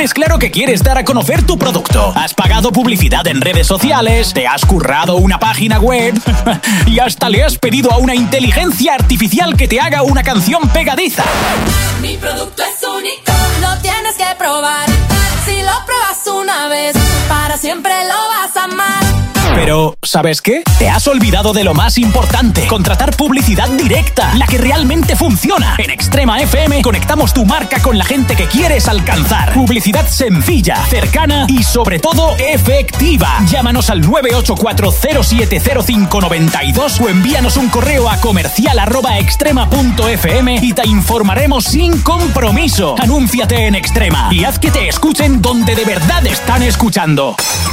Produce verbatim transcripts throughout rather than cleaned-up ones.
tienes claro que quieres dar a conocer tu producto. Has pagado publicidad en redes sociales, te has currado una página web y hasta le has pedido a una inteligencia artificial que te haga una canción pegadiza. Mi producto es único, lo tienes que probar. Si lo pruebas una vez, para siempre lo vas a amar. Pero, ¿sabes qué? Te has olvidado de lo más importante. Contratar publicidad directa, la que realmente funciona. En Extrema F M conectamos tu marca con la gente que quieres alcanzar. Publicidad sencilla, cercana y sobre todo efectiva. Llámanos al nueve ocho cuatro cero siete cero cinco nueve dos o envíanos un correo a comercial arroba extrema punto f m y te informaremos sin compromiso. Anúnciate en Extrema y haz que te escuchen donde de verdad están escuchando.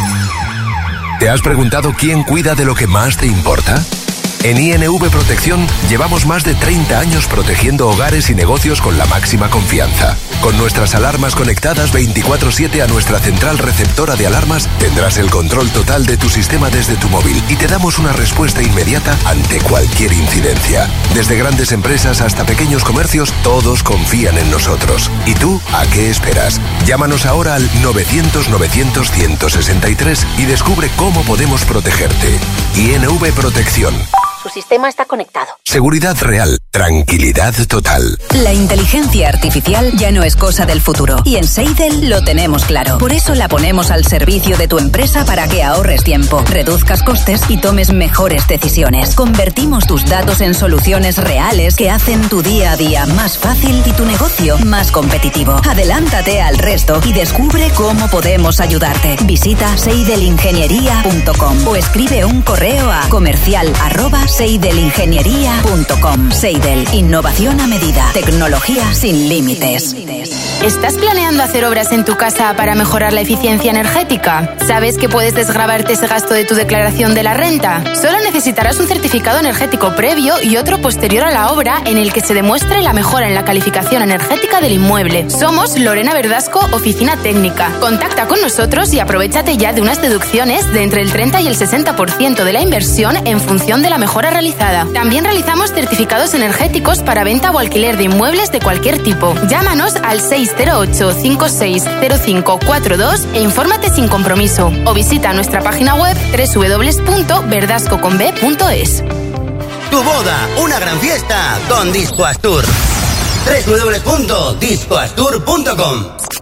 ¿Te has preguntado quién cuida de lo que más te importa? En I N V Protección llevamos más de treinta años protegiendo hogares y negocios con la máxima confianza. Con nuestras alarmas conectadas veinticuatro siete a nuestra central receptora de alarmas, tendrás el control total de tu sistema desde tu móvil y te damos una respuesta inmediata ante cualquier incidencia. Desde grandes empresas hasta pequeños comercios, todos confían en nosotros. ¿Y tú, a qué esperas? Llámanos ahora al novecientos novecientos ciento sesenta y tres y descubre cómo podemos protegerte. I N V Protección. Su sistema está conectado. Seguridad real, tranquilidad total. La inteligencia artificial ya no es cosa del futuro y en Seidel lo tenemos claro. Por eso la ponemos al servicio de tu empresa para que ahorres tiempo, reduzcas costes y tomes mejores decisiones. Convertimos tus datos en soluciones reales que hacen tu día a día más fácil y tu negocio más competitivo. Adelántate al resto y descubre cómo podemos ayudarte. Visita seidelingeniería punto com o escribe un correo a comercial arroba seidelingeniería punto com. Seidel, innovación a medida, tecnología sin límites. ¿Estás planeando hacer obras en tu casa para mejorar la eficiencia energética? ¿Sabes que puedes desgravarte ese gasto de tu declaración de la renta? Solo necesitarás un certificado energético previo y otro posterior a la obra en el que se demuestre la mejora en la calificación energética del inmueble. Somos Lorena Verdasco, Oficina Técnica. Contacta con nosotros y aprovéchate ya de unas deducciones de entre el treinta y el sesenta por ciento de la inversión en función de la mejora realizada. También realizamos certificados energéticos para venta o alquiler de inmuebles de cualquier tipo. Llámanos al seis cero ocho cinco seis cero cinco cuatro dos e infórmate sin compromiso. O visita nuestra página web doble u doble u doble u punto verdasco con b punto es. Tu boda, una gran fiesta con Disco Astur. doble u doble u doble u punto disco astur punto com.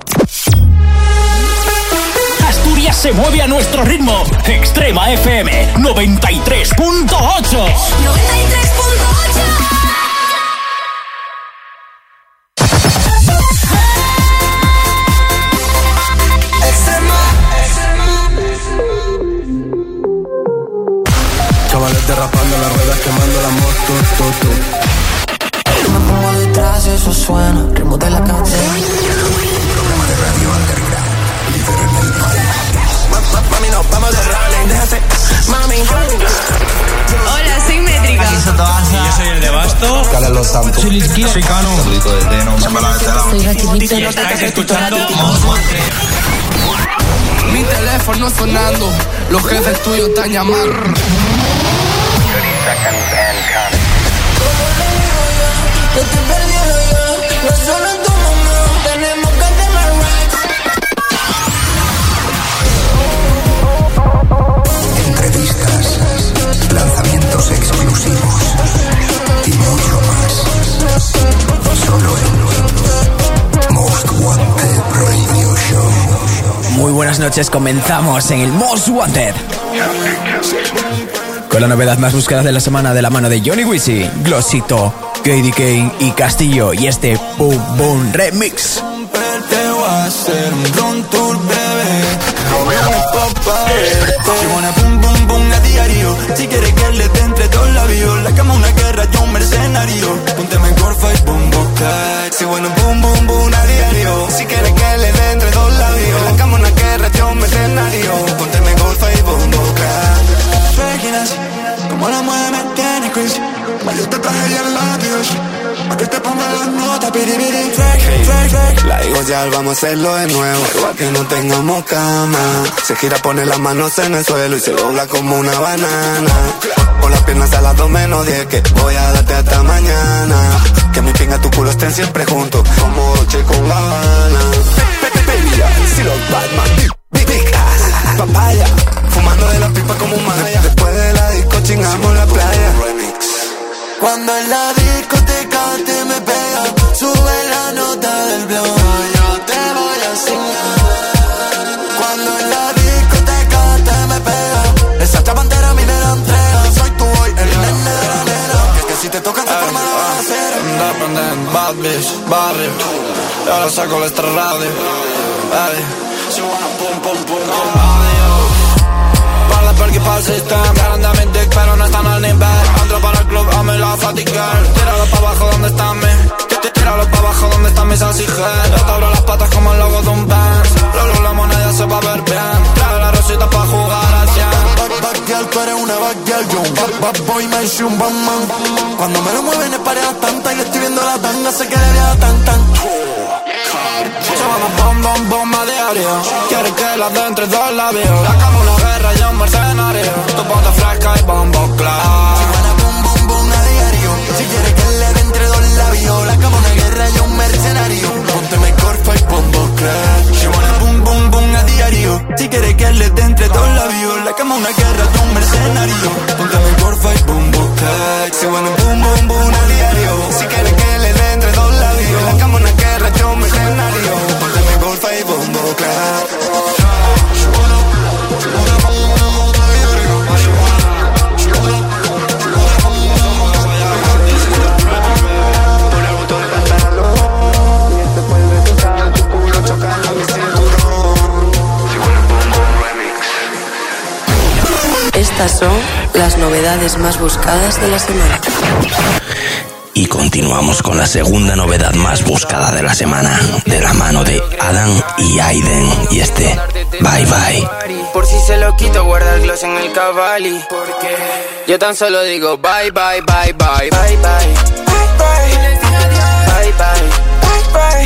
Asturias se mueve a nuestro ritmo. Extrema F M noventa y tres punto ocho. noventa y tres punto ocho. Chavales derrapando las ruedas, quemando la moto, to, to. Me pongo detrás y eso suena, ritmo de la calle. Programa de radio underground, líder en el país. Mami, nos vamos de rally, déjate, mami. Hola, soy Métrica. Yo soy el de Basto. Carlos Los Santos. Soy Lisquia. Soy Cano. Rico de Teno. Soy Raquelita. Y estáis escuchando Most Wanted. Mi teléfono sonando, los jefes tuyos están llamando. Yo estoy perdido ya, no solo en tu momento, tenemos que tener right. Entrevistas, lanzamientos exclusivos y mucho más. Solo en Most Wanted Radio Show. Muy buenas noches, comenzamos en el Most Wanted con la novedad más buscada de la semana de la mano de Johnny Wizzy, Glossito, Katie Kane y Castillo y este Boom Boom Remix. Te voy a hacer un run tour, bebé. Si pone pum pum pum a diario, si quieres que le dé entre dos labios, la cama una guerra, yo un mercenario. Ponte mejor face, boom boca. Si bueno pum pum pum a diario, si quieres que le dé entre dos labios, la cama una guerra, yo un mercenario. Ponte mejor face, boom boca. Páginas, como la mueve me tiene crazy. Yo te traje ya latidos, pa' que te ponga las notas, piribiri. Track, track, track. La digo ya, vamos a hacerlo de nuevo. Igual que no tengamos cama. Se gira, pone las manos en el suelo y se dobla como una banana. Con las piernas a las dos menos diez, que voy a darte hasta mañana. Que mi pinga tu culo estén siempre juntos, como Dolce con Gabbana. Baby, María, si los Batman, big, big ass, papaya, fumando de la pipa como un maya. Después de la disco chingamos la playa. Cuando en la discoteca te me pega, sube la nota del blow, yo te voy a enseñar. Cuando en la discoteca te me pega, esa chapantera a mí me la entrega. Soy tu boy, el nene de la nena, que, que si te toca esta forma la vas a hacer. Independent, bad bitch, barrio, y ahora saco la extra radio. Ay, si wanna pum pum pum pum. Parla perché fa il sistema, grandamente pero no están al nivel. Entro para el club, hazme la fatigar. Tíralo pa' abajo donde están mis, tíralo pa' abajo donde están mis salsijes. Yo te abro las patas como el logo de un Benz. Luego la moneda se va a ver bien. Trae la rosita pa' jugar al cien. Bad, bad girl, tú eres una bad girl, yo un bad, bad boy, me hice un bad man. Cuando me lo mueven es pareja tanta y le estoy viendo la tanga, sé que le viaja tan tan. Llamamos bom bom bomba diario. Quiere que la de entre dos labios. La cama una guerra y un mercenario. Tu ponte fresca y bombo claro. Si buena bom bom bom a diario. Si quiere que le de entre dos labios. La cama una guerra y un mercenario. Ponte mi corfa y bombo claro. Si buena bom bom bom a diario. Si quiere que le de entre dos labios. La cama una guerra y un mercenario. Ponte mi corfa y bombo claro. Si buena bom bom bom a diario. Si quiere que le de entre dos labios. La cama una guerra y un mercenario. Ponte mi golfa y bombo claro. Estas son las novedades más buscadas de la semana. Y continuamos con la segunda novedad más buscada de la semana, de la mano de Adam y Aiden, y este Bye Bye. Por si se lo quito, guarda el gloss en el Cavalli. Porque yo tan solo digo bye bye bye bye bye bye bye bye bye bye bye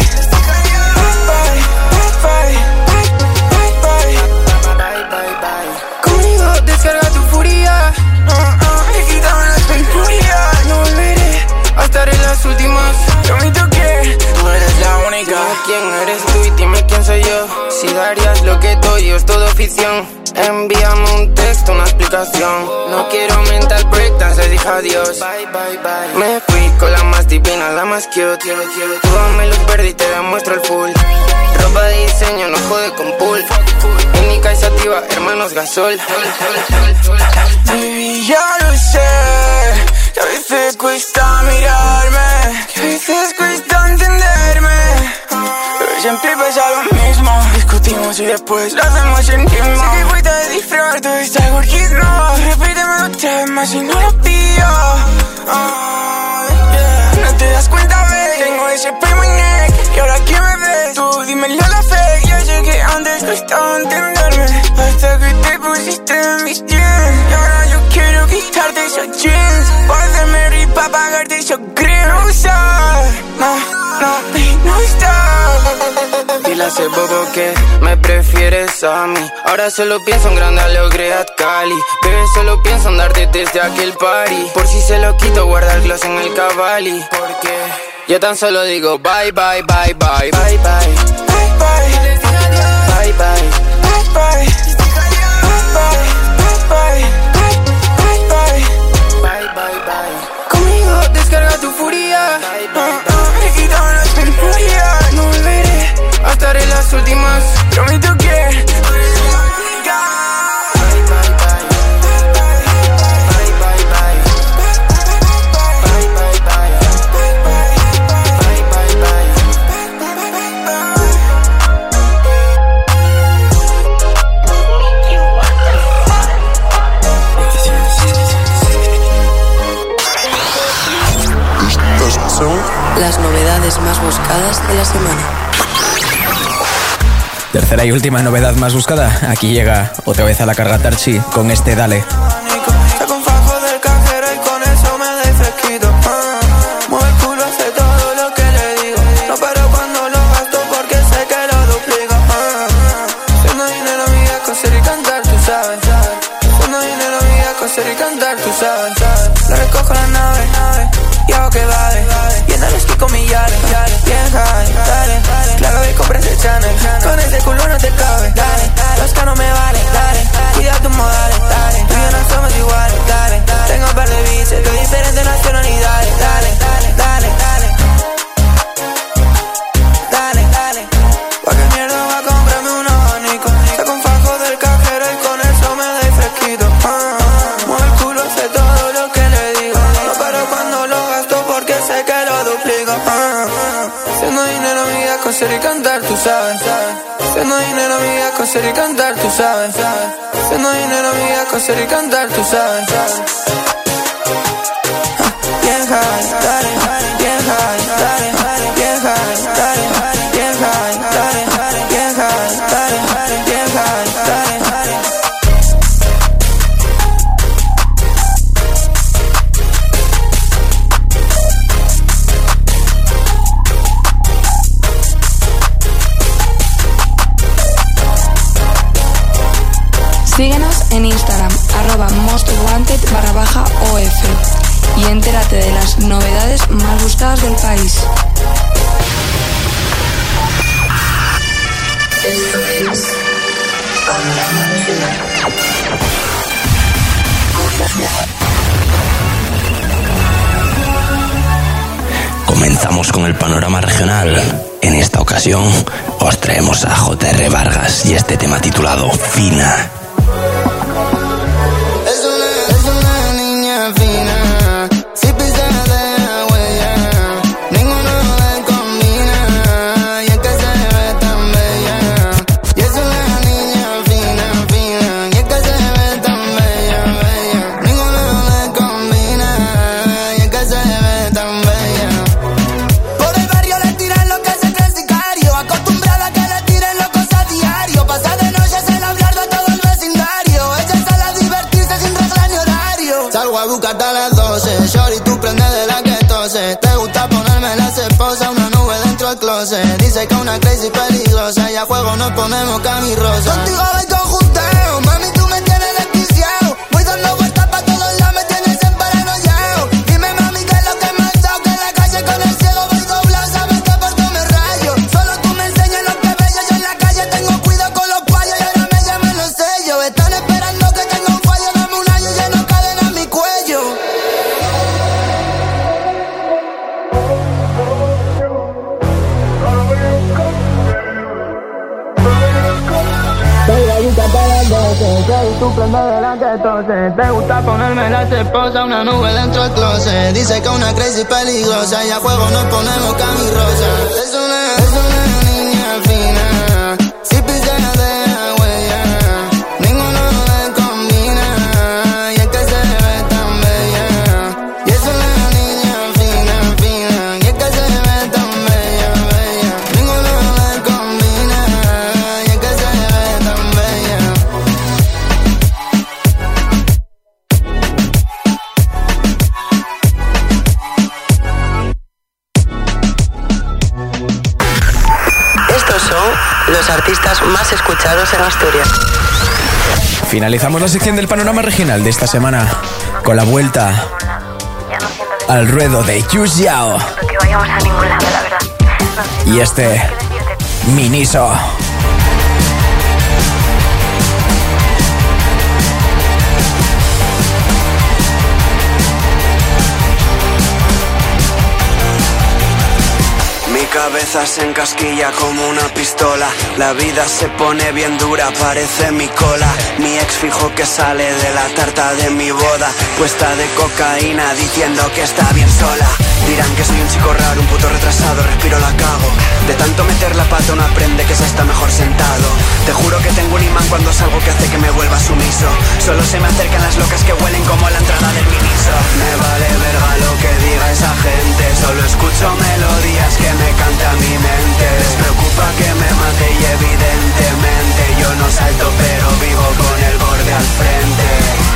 bye. Conmigo descarga tu furia, y quítame la furia. No volveré a estar en las últimas. Prometo que tú eres la única. Dime quién eres tú y dime quién soy yo. Si darías lo que doy o es todo ficción. Envíame un texto, una explicación. No quiero mental breakdance, le dije adiós. Bye, bye, bye. Me fui con la más divina, la más cute. Tú dame luz verde y te demuestro el full. Ropa de diseño, no jode con pool. Única y sativa, hermanos gasol. Baby, ya lo sé, que a veces cuesta mirarme, que a veces cuesta entenderme, pero siempre pasa lo mismo. Discutimos y después lo hacemos en ritmo. Sé que fuiste de disfraz, todo está gorquismo. Repíteme otra vez más y no lo pillo. Oh, yeah. No te das cuenta, babe, tengo ese primo en neck. Y ahora que me ves, tú dímelo a la fe. Yo sé que antes costaba entenderme, hasta que te pusiste en mis jeans. Y ahora yo quiero quitarte esos jeans, para hacerme reír, pa' pagarte esos creams. No usar, no, no, no está. Dile a ese bobo que me prefieres a mí. Ahora solo pienso en grande a lo Great Cali. Bebé, solo pienso en darte desde aquel party. Por si se lo quito, guarda el gloss en el Cavalli. Porque yo tan solo digo bye, bye, bye, bye, bye, bye, bye, bye, bye, bye, bye, bye, bye, bye, bye. Conmigo descarga tu furia, me quitaron la furia. No volveré a estar en las últimas. Prometo que las novedades más buscadas de la semana. Tercera y última novedad más buscada. Aquí llega otra vez a la carga Tarchi con este Dale. Saco un fajo del cajero y con eso me doy fresquito. uh, Mueve el culo, hace todo lo que le digo. No paro cuando lo gasto porque sé que lo duplico. uh, Siendo dinero mía, coser y cantar, tú sabes. Siendo dinero mía, coser y cantar, tú sabes. Lo recojo en la nave, nave. Y hago que baje, y en el esquí con millares, bien high, dale, claro que compras el Chanel, con ese coser y cantar, tú sabes. Siendo dinero, amiga, coser y cantar, tú sabes. Siendo dinero, amiga, coser y cantar, tú sabes. Bien high, dale, bien high, dale, bien high, dale, bien high, dale, bien high, dale, bien high, dale. Síguenos en Instagram, arroba mostwanted barra baja O F y entérate de las novedades más buscadas del país. Esto es Comenzamos con el panorama regional. En esta ocasión os traemos a J R Vargas y este tema titulado Fina. Es una, es una niña fina, si pisa de huella, ninguno le combina, y es que se ve tan bella. Y es una niña fina, fina, y es que se ve tan bella, bella. Ninguno le combina, y es que se ve tan bella. Por el barrio le tiran lo que se cree sicario, acostumbrada a que le tiren locos a diario. Pasa de noche se la hablar de todo el vecindario. Ella sale a divertirse sin regla ni horario. Salgo a buscarte a las doce, shorty, tú prendes de la que tose. Te gusta ponerme las esposas, una nube dentro del closet. Dice que una crazy peligrosa, y a juego nos ponemos camisrosa. Contigo voy conjunteo, mami, tú me tienes desquiciado. Voy dando vueltas pa' todos lados, me tienes en paranoiao. Dime, mami, que es lo que me ha dado, que en la calle con el cielo voy doblado. Sabes que por todo me rayo, solo tú me enseñas lo que bello. Yo en la calle tengo cuidado con los payos y ahora me llaman los sellos. Están esperando que tenga un fallo, dame un año lleno cadena en mi cuello. Tú prendes de la que tose. Te gusta ponerme las esposas, una nube dentro del closet. Dice que una crazy peligrosa, y a juego nos ponemos camisrosa. Es una, es una niña fina, si pisa de la huella, ninguno le combina, y es que se ve tan bella. Y es una niña fina, fina, y es que se ve tan bella, bella. Ninguno le combina, y es que se ve tan bella. Estos son los artistas más escuchados en Asturias. Finalizamos la sección del panorama regional de esta semana con la vuelta al ruedo de Yu Xiao que vayamos a ningún lado, la verdad. y este Miniso. Mi cabeza se encasquilla como una pistola. La vida se pone bien dura, parece mi cola. Mi ex fijo que sale de la tarta de mi boda, puesta de cocaína diciendo que está bien sola. Dirán que soy un chico raro, un puto retrasado, respiro la cago. De tanto meter la pata uno aprende que se está mejor sentado. Te juro que tengo un imán cuando salgo que hace que me vuelva sumiso. Solo se me acercan las locas que huelen como la entrada del Miniso. Me vale verga lo que diga esa gente, solo escucho melodías que me canta mi mente. Les preocupa que me mate y evidentemente yo no salto pero vivo con el borde al frente.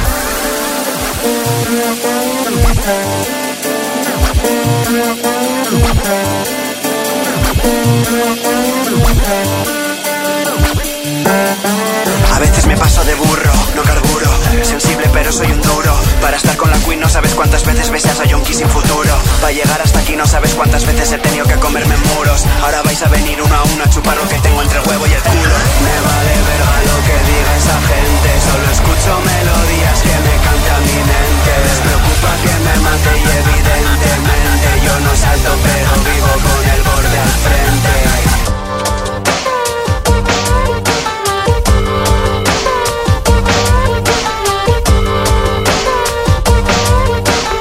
A veces me paso de burro, no carburo. Sensible pero soy un duro. Para estar con la queen no sabes cuántas veces besas a yonki sin futuro. Para llegar hasta aquí no sabes cuántas veces he tenido que comerme muros. Ahora vais a venir uno a uno a chupar lo que tengo entre el huevo y el culo. Me vale verga lo que diga esa gente, solo escucho melodías que me canta mi mente. Les preocupa que me mate y evidentemente yo no salto pero vivo con el borde al frente.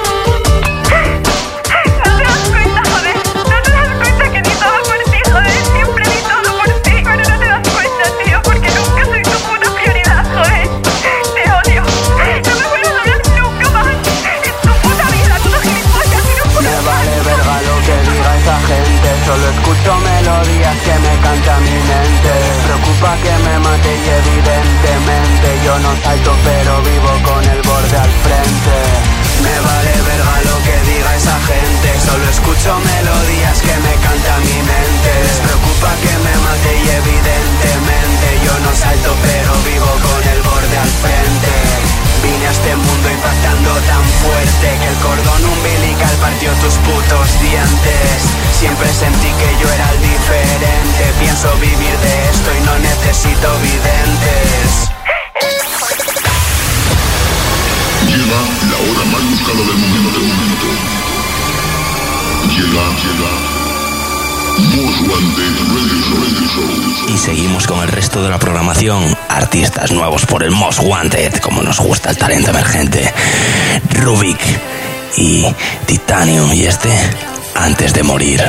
No te das cuenta, joder. No te das cuenta que ni todo por ti, joder. los dientes. Siempre sentí que yo era el diferente. Pienso vivir de esto y no necesito videntes. Llega la hora más buscada del momento del momento. Llega, llega Most Wanted Radio Show, Radio Show. Y seguimos con el resto de la programación. Artistas nuevos por el Most Wanted, como nos gusta el talento emergente. Rubik y Titanium, y este, Antes de morir.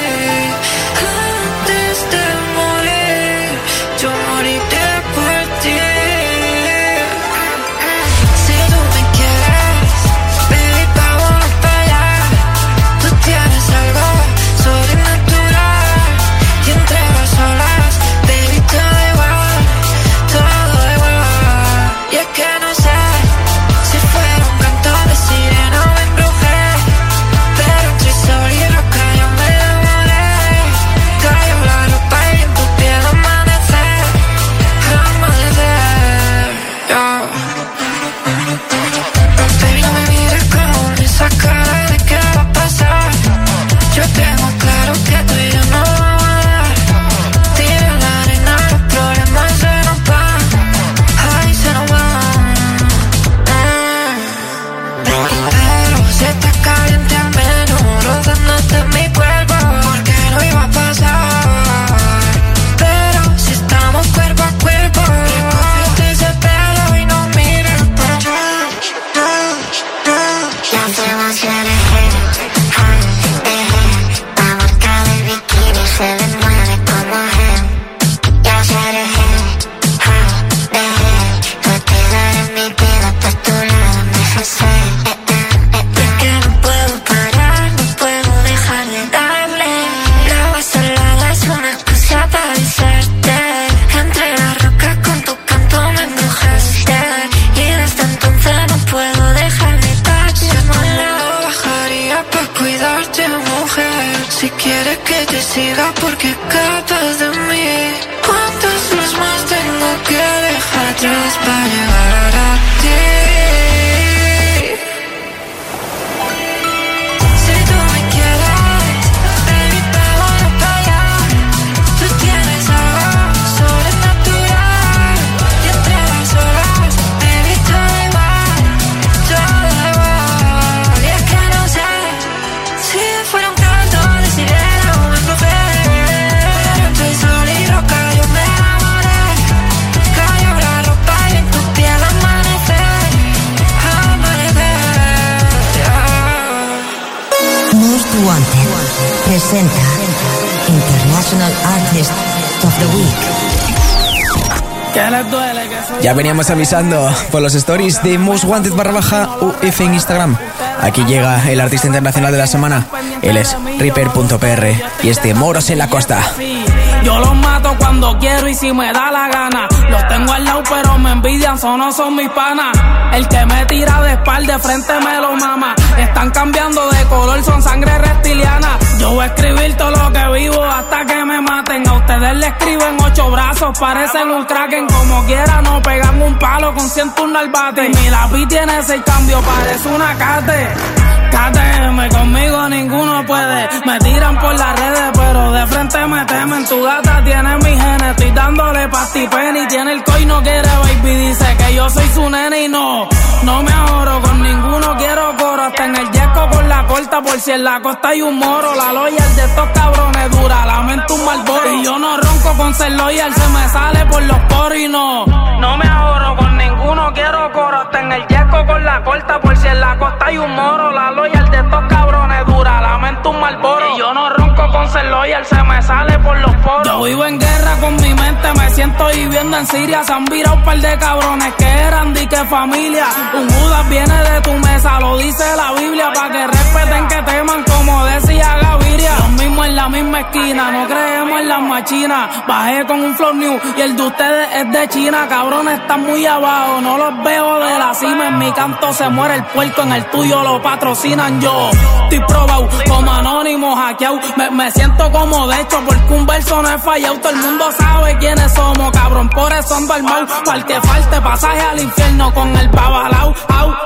Presenta International Artist of the Week. Ya veníamos avisando por los stories de Most Wanted barra baja U F en Instagram. Aquí llega el artista internacional de la semana. Él es Reaper punto P R y este Moros en la Costa. Yo los mato cuando quiero y si me da la gana. Los tengo al lado pero me envidian, son no son mis panas. El que me tira de espalda de frente me lo mama. Están cambiando de color, son sangre reptiliana. Yo voy a escribir todo lo que vivo hasta que me maten. A ustedes le escriben ocho brazos, parecen un kraken. Como quiera no pegan un palo con ciento un al bate. Mi lápiz tiene ese cambio, parece una cate. K T M, conmigo ninguno puede. Me tiran por las redes, pero de frente me temen. Tu data tiene mi genes, estoy dándole pastipenny. Tiene el coin, no quiere baby, dice que yo soy su nene y no. No me ahorro con ninguno, quiero coro. Hasta en el yesco con la corta, por si en la costa hay un moro. La loyal de estos cabrones dura, lamento un Marlboro. Y yo no ronco con ser loyal, se me sale por los poros y no. No me ahorro con ninguno, quiero coro. Hasta en el yesco con la corta, por si en la costa hay un moro. La loyal de estos cabrones dura, lamento un Marlboro. Y yo no ronco con ser loyal, se me sale por los poros. Yo vivo en guerra con mi mente, me siento viviendo en Siria. Se han virado un par de cabrones que eran di que familia. Un Judas viene de tu mesa, lo dice la Biblia. Pa' que respeten, que teman, como decía Gaviria. Los mismos en la misma esquina, no creemos en las machinas. Bajé con un flow new y el de ustedes es de China. Cabrones están muy abajo, no los veo de la cima. En mi canto se muere el puerco, en el tuyo lo patrocinan yo. Estoy probado como anónimo hackeado. Me, me siento como de hecho porque un verso no es fallado. Todo el mundo sabe quiénes somos, cabrón, por eso ando armado. Para el que falte pasaje al infierno con el babalao, au.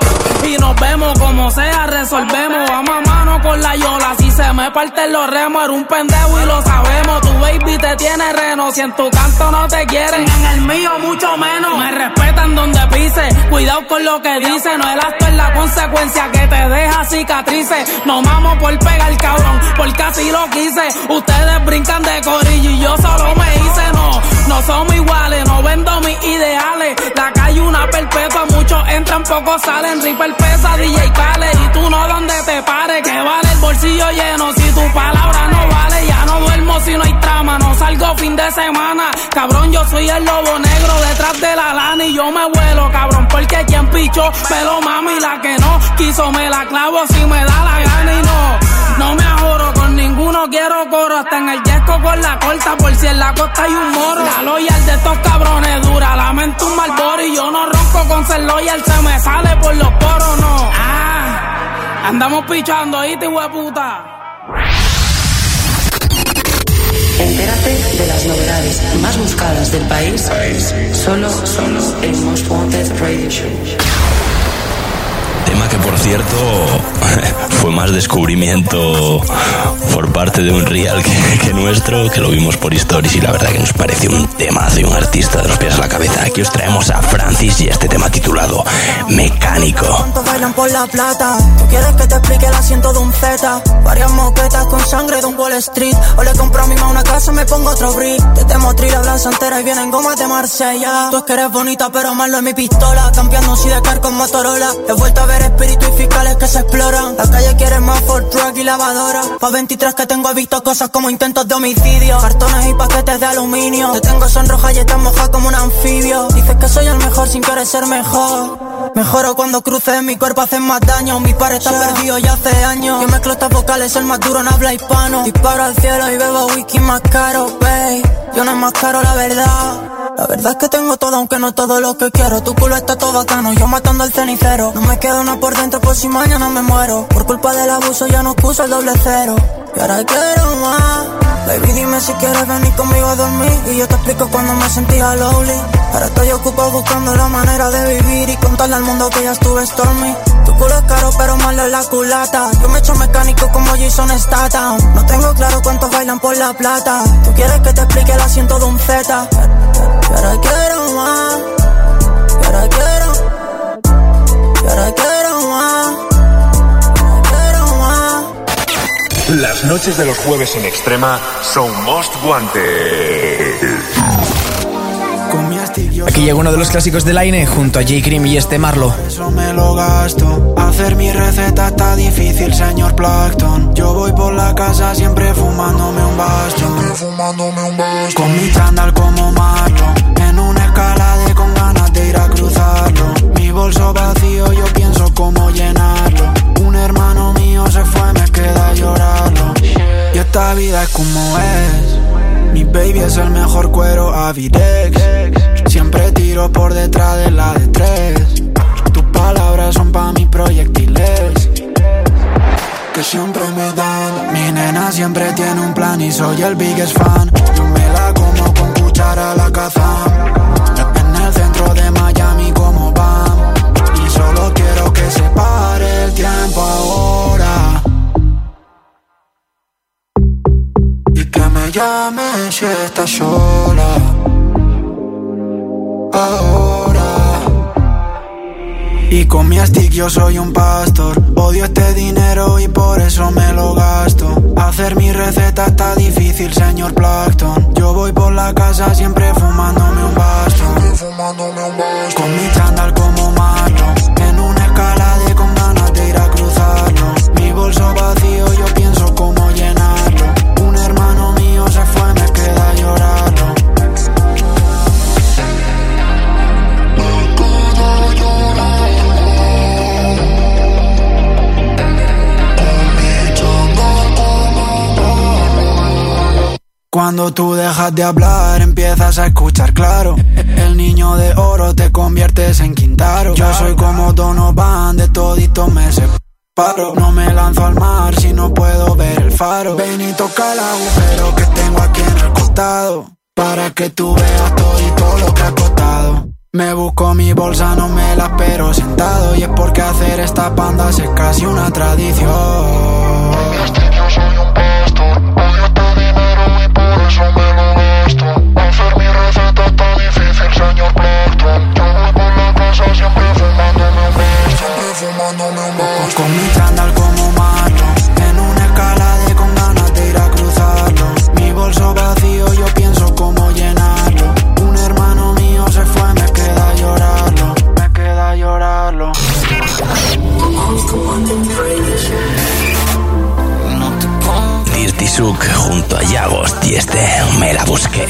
y nos vemos, como sea resolvemos. Vamos a mano con la yola, si se me parten los remos, era un pendejo y lo sabemos. Tu baby te tiene reno, si en tu canto no te quieren, en el mío mucho menos. Me respetan donde pise, cuidado con lo que dice. No el acto es la consecuencia que te deja cicatrices. No mamo por pegar cabrón, porque así lo quise. Ustedes brincan de corillo y yo solo me hice. No, no somos iguales, no vendo mis ideales. La calle una perpetua, muchos entran, pocos salen. Ripper pesa, D J Khaled, y tú no donde te pares. Que vale el bolsillo lleno si tu palabra no vale. Ya no duermo si no hay trama, no salgo fin de semana. Cabrón, yo soy el lobo negro detrás de la lana y yo me vuelo, cabrón, porque quien pichó me lo mama y la que no quiso me la clavo si me da la gana. Y no, no me ajoro con ninguno, quiero coro. Hasta en el yesco con la corta, por si en la costa hay un moro. La loyal de estos cabrones dura, lamento un Marlboro y yo no ronco con ser loyal, se me sale por los poros, no. Ah, andamos pichando, ¿oíste, hueputa? Entérate de las novedades más buscadas del país, solo, solo en Most Wanted Radio Show. Tema que, por cierto, fue más descubrimiento por parte de un real que, que nuestro, que lo vimos por stories y la verdad que nos pareció un temazo y un artista de los pies a la cabeza. Aquí os traemos a Francis y este tema titulado Mecánico. ¿Cuántos bailan por la plata? ¿Tú quieres que te explique el asiento de un Z? Varias moquetas con sangre de un Wall Street. O le compro a mi mamá una casa, me pongo otro brick. Te temo tril, hablan santera y vienen gomas de Marsella. Tú es que eres bonita pero malo en mi pistola. Campeando si de car con Motorola. He vuelto a ver espíritus y fiscales que se exploran. La calle quiere más for truck y lavadora. Pa' veintitrés que tengo he visto cosas como intentos de homicidio. Cartones y paquetes de aluminio. Te tengo sonroja y estás moja como un anfibio. Dices que soy el mejor sin querer ser mejor. Mejoro cuando cruces, mi cuerpo hace más daño. Mi par está yeah. perdido ya hace años. Yo mezclo estas vocales, el más duro en habla hispano. Disparo al cielo y bebo whisky más caro, babe. Yo no es más caro la verdad. La verdad es que tengo todo, aunque no todo lo que quiero. Tu culo está todo bacano, yo matando al cenicero. No me queda una por dentro por si mañana me muero. Por culpa del abuso ya no excuso el doble cero. Y ahora quiero más. Baby, dime si quieres venir conmigo a dormir y yo te explico cuando me sentía lonely. Ahora estoy ocupado buscando la manera de vivir y contarle al mundo que ya estuve stormy. Tu culo es caro pero malo es la culata. Yo me echo mecánico como Jason Statham. No tengo claro cuántos bailan por la plata. Tú quieres que te explique el asiento de un Z. Y ahora quiero más. Y ahora quiero. Y ahora quiero más. Las noches de los jueves en Extrema son Most Wanted. Aquí llega uno de los clásicos de Line junto a J. Cream y este Marlo. Eso me lo gasto. Hacer mi receta está difícil, señor Plankton. Yo voy por la casa siempre fumándome un basto. Siempre fumándome un basto. Con mi chándal como Marlo. En una escalade con ganas de ir a cruzarlo. Mi bolso vacío, yo pienso cómo llenarlo. Un hermano mío se fue, me queda llorarlo. Y esta vida es como es. Mi baby es el mejor cuero Avirex. Siempre tiro por detrás de la de tres. Tus palabras son pa' mis proyectiles que siempre me dan. Mi nena siempre tiene un plan y soy el biggest fan. Yo me la como con cuchara a la Kazam. En el centro de Miami como Bam. Y solo quiero que se pare el tiempo ahora. Y que me llame si estás sola. Ahora. Y con mi stick yo soy un pastor. Odio este dinero y por eso me lo gasto. Hacer mi receta está difícil, señor Plankton. Yo voy por la casa siempre fumándome un basto. Con mi chándal como Marlo. En una escalade con ganas de ir a cruzarlo. Mi bolso vacío, yo pienso cómo llenarlo. Un hermano mío se fue, me queda llorarlo. Cuando tú dejas de hablar, empiezas a escuchar claro. El niño de oro te conviertes en Quintaro. Yo soy como Donovan, de todito me separo. No me lanzo al mar si no puedo ver el faro. Ven y toca el agujero que tengo aquí en el costado, para que tú veas todo y todo lo que ha costado. Me busco mi bolsa, no me la espero sentado. Y es porque hacer esta panda es casi una tradición. En mi estudio soy un pastor, odio tu dinero y por eso me lo gasto. Hacer mi receta está difícil, señor Clapton. Yo voy por la casa siempre fumándome un basto. Siempre fumándome un basto. Con mi chándal como Marlon, en una escalade con ganas de ir a cruzarlo. Mi bolso vacío, yo pienso cómo llenarlo. Un hermano mío se fue, me queda llorarlo. Me queda llorarlo. Dirty Sook junto a Yagos y este me la busqué.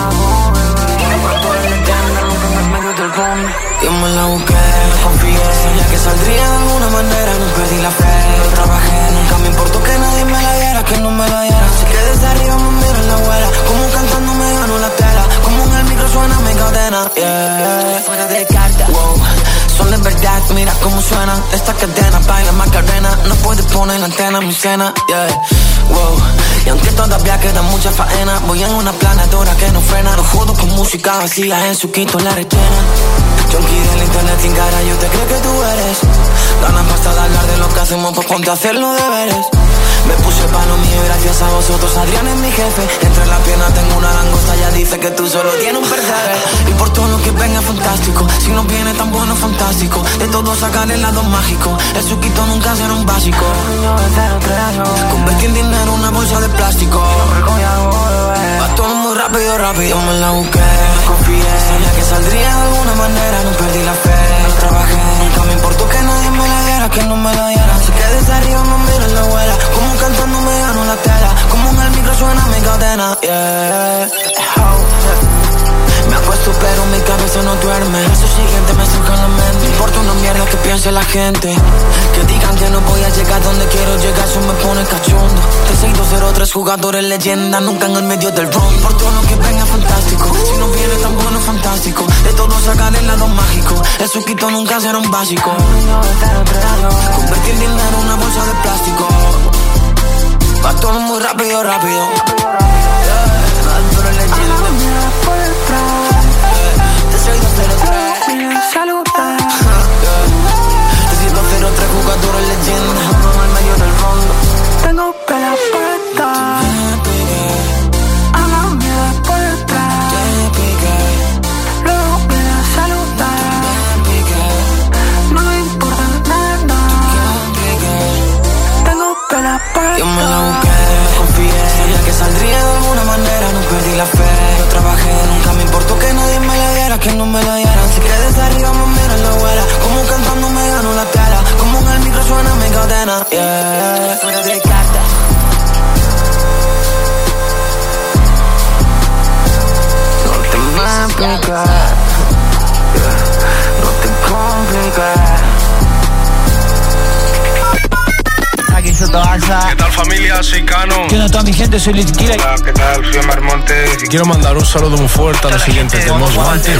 Yo me la busqué, me confié. Sabía que saldría de alguna manera, no perdí la fe. Lo trabajé, nunca me importó que nadie me la diera, que no me la diera. Así que desde arriba me miro en la abuela, como cantando me gano la tela, como en el micro suena mi cadena. Yeah. Fuera de carta, wow. Son de verdad, mira cómo suenan. Esta cadena baila Macarena, no puedes poner la antena en mi cena. Yeah. Wow. Y aunque todavía queda mucha faena, voy en una planadora que no frena. No jodo con música vacía, en su quito la retiene. Junkie del internet sin cara, yo te creo que tú eres. Ganas basta de hablar de lo que hacemos, pues ponte a hacer los deberes. Me puse pa' lo mío y gracias a vosotros Adrián es mi jefe. Entre las piernas tengo una langosta, ya dice que tú solo tienes un perder. Y por todo lo que venga fantástico, si no viene tan bueno fantástico. De todo sacar el lado mágico, el suquito nunca será un básico. Convertí el dinero en una bolsa de plástico. Va todo muy rápido, rápido me la busqué. Me confié, sabía que saldría de alguna manera, no perdí la fe. Lo trabajé, nunca me importó que nadie me la diera, que no me la diera. Así que desde arriba me miro en la abuela, como cantando me gano la tela, como en el micro suena mi cadena. Yeah. Me acuesto pero mi cabeza no duerme. Eso siguiente me surge en la mente. Me importa una mierda que piense la gente, que digan que no voy a llegar donde quiero llegar, eso me pone cachondo. T seis dos cero tres jugadores leyenda, nunca en el medio del round. Por todo lo que venga fantástico, si no viene tan bueno fantástico. De todo sacar el lado mágico, el suquito nunca será un básico. Convertir el dinero en una bolsa de plástico. Va todo muy rápido, rápido. Pero leyenda T seis dos cero tres Saludar. T seis dos cero tres jugadores leyenda, en el medio del fondo. Tengo que la puerta. A la mierda por detrás. Luego voy a saludar. No me importa nada. Tengo que la puerta. Yo me la busqué, me confié. Sabía que saldría de alguna manera, no perdí la fe. Lo trabajé, nunca me importó que nadie me la diera, que no me la diera. Así que desde arriba me miro en la abuela, como cantando me gano la tela, como en el micro suena mi cadena. Yeah. Fuera de carta. No te me expliques, no te compliques. ¿Qué tal familia? Soy Cano. ¿Qué onda toda mi gente? Soy Liz Kira. Hola, ¿qué tal? Soy Omar Montes. Y quiero mandar un saludo muy fuerte a los siguientes de Most Wanted.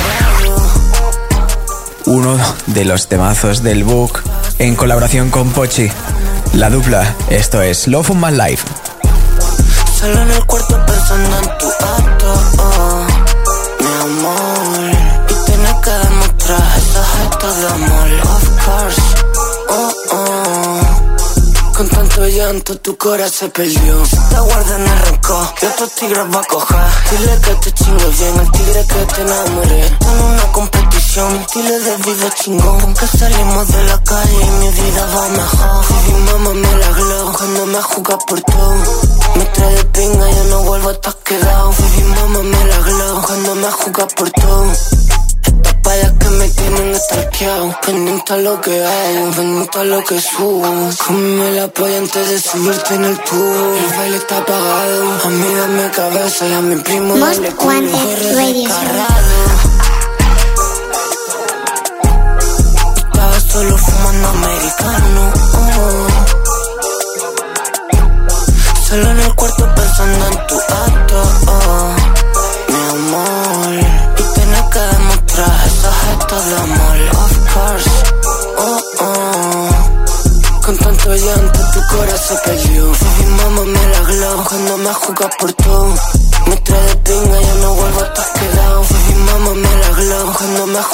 Uno de los temazos del Book en colaboración con Pochi. La dupla, esto es Love of My Life. Solo en el cuarto pensando en tu acto, oh, mi amor. Y tienes que demostrar esos actos de amor. Of course, oh, oh. Con tanto llanto tu corazón se perdió. Si te guardan el rencor, de otros tigres va a coger. Dile que te chingue bien, el tigre que te enamoré. En una competición, dile de vida chingón. Porque salimos de la calle y mi vida va mejor. Y mamá me la glow cuando me juzga por todo. Me trae de pinga, yo no vuelvo a estar quedado. Y mamá me la glow cuando me juzga por todo. Vaya que me tienen stalkeado, pendiente a lo que hago, pendiente a lo que subo. Cómeme la polla antes de subirte en el tubo. El baile está apagado, a mí dame cabeza y a mi primo dale culo. Estaba solo fumando americano, oh. Solo en el cuarto pensando en tu acto, oh, mi amor. Que demostrar esos gestos de amor. Of course, oh, oh. Con tanto llanto tu corazón se perdió. Baby mama me la glow cuando me juzga por todo. Me trae de pinga, yo no vuelvo a estar quedado. Baby mama me la glow cuando me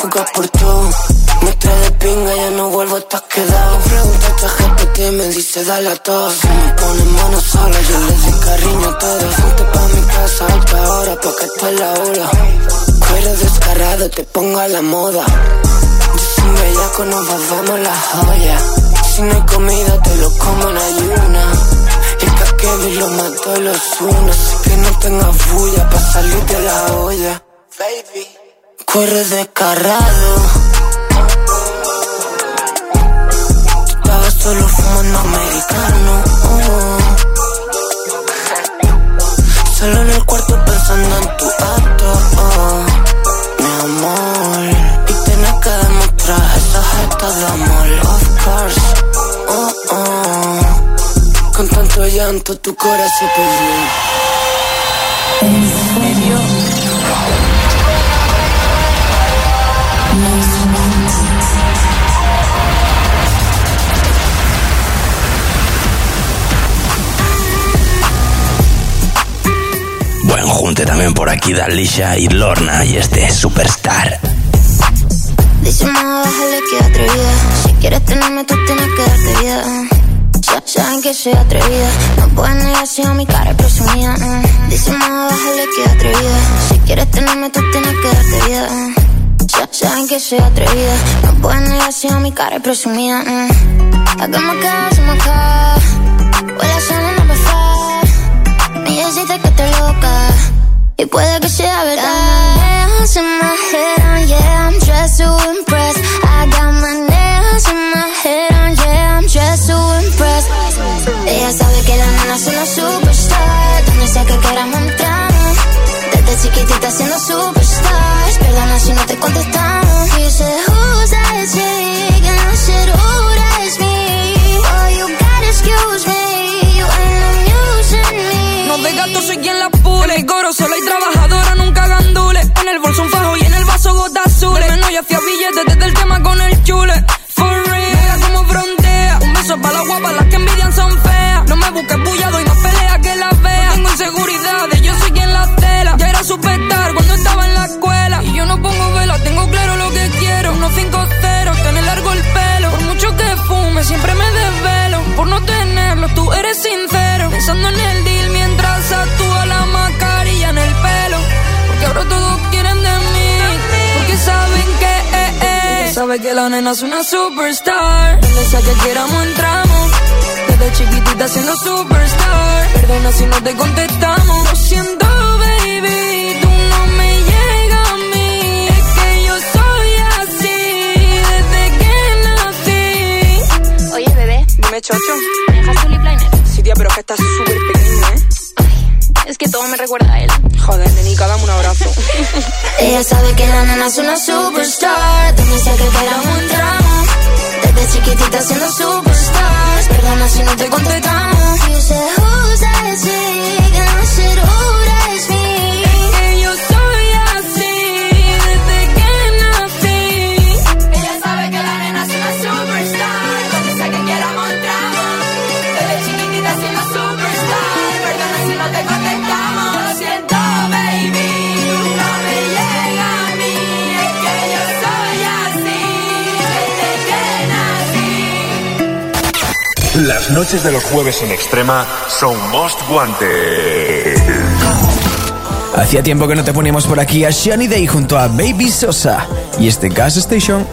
pinga, ya no vuelvo, te has quedado. Pregúntate a G P T, me dice dale a todos. Si me ponen manos sola, yo le doy cariño a todos. Vente pa' mi casa a alta hora, pa' que esté la ola. Cuero descarado, te pongo a la moda. Yo sin bellaco nos bebemos la joya. Si no hay comida, te lo como en ayuna. El caquedo y lo mato los uno. Así que no tengas bulla pa' salir de la olla. Baby, cuero descarado. Estaba solo fumando americano. Oh. Solo en el cuarto pensando en tu acto. Oh. Mi amor. Y tienes que demostrar esos gestos de amor. Of course. Oh, oh. Con tanto llanto tu corazón se perdió. ¿En serio? Buen junte también por aquí de Alicia y Lorna y este Superstar. Dice más, bájale que atrevida. Si quieres tenerme, tú tienes que darte vida. Ya saben que soy atrevida. No pueden negar si a mi cara es presumida. Dice más, bájale que atrevida. Si quieres tenerme, tú tienes que darte vida. Ya saben que soy atrevida. No pueden negar si a mi cara es presumida. Hagamos acá, hacemos acá. Huele a sal, no me fa. Me dijiste que estoy loca. Y puede que sea verdad. Nails in my head on, yeah, I'm dressed to impress. I got my nails in my head on, yeah, I'm dressed to impress. Ella sabe que la nena es una superstar. Donde sea que queramos entramos. Desde chiquitita siendo superstars. Perdona si no te contestamos. You said, who's that chick? And I said, oh, that's me. Oh, you gotta excuse me. You ain't amusing me. No de gato soy quien la pule. En el coro solo hay trabajadora, nunca gandule. En el bolso un fajo y en el vaso gotas azules. De menos y hacía billetes desde el tema con el chule. For real, mega como frontea. Un beso pa' las guapas, las que envidian son feas. No me busques bullado y no pelea que las vea. Tengo inseguridades, yo soy quien las tela. Ya era superstar cuando estaba en la escuela. Y yo no pongo vela, tengo claro lo que quiero. Unos cinco cero, tener largo el pelo. Por mucho que fume, siempre me desvelo. Por no tenerlo, tú eres sincero. Pensando en el deal mientras actúa la mascarilla en el pelo. Porque ahora todos quieren de mí. Porque saben que eh, eh. Ella sabe que la nena es una superstar. Donde sea que queramos entramos. Desde chiquitita siendo superstar. Perdona si no te contestamos. Lo siento, baby, tú no me llegas a mí. Es que yo soy así desde que nací. Oye, bebé. Dime, chocho. ¿Me dejas tu lip liner? Sí, tía, pero es que estás súper pequeño, ¿eh? Es que todo me recuerda a él. Joder, nenica, dame un abrazo. Ella sabe que la nena es una superstar. Donde sea que queramos entramos. Desde chiquitita siendo superstars. Perdona si no te contestamos. You said, who's that chick? And I said, oh, that's me. Es que yo soy así desde que nací. Ella sabe que la nena es una superstar. Donde sea que queramos entramos. Desde chiquitita siendo superstar. Perdona si no te contestamos. Lo siento, baby, tú no me llega a mí. Es que yo soy así desde que nací. Las noches de los jueves en Extrema son Most Wanted. Hacía tiempo que no te poníamos por aquí a Shani Day junto a Baby Sosa y este Gas Station.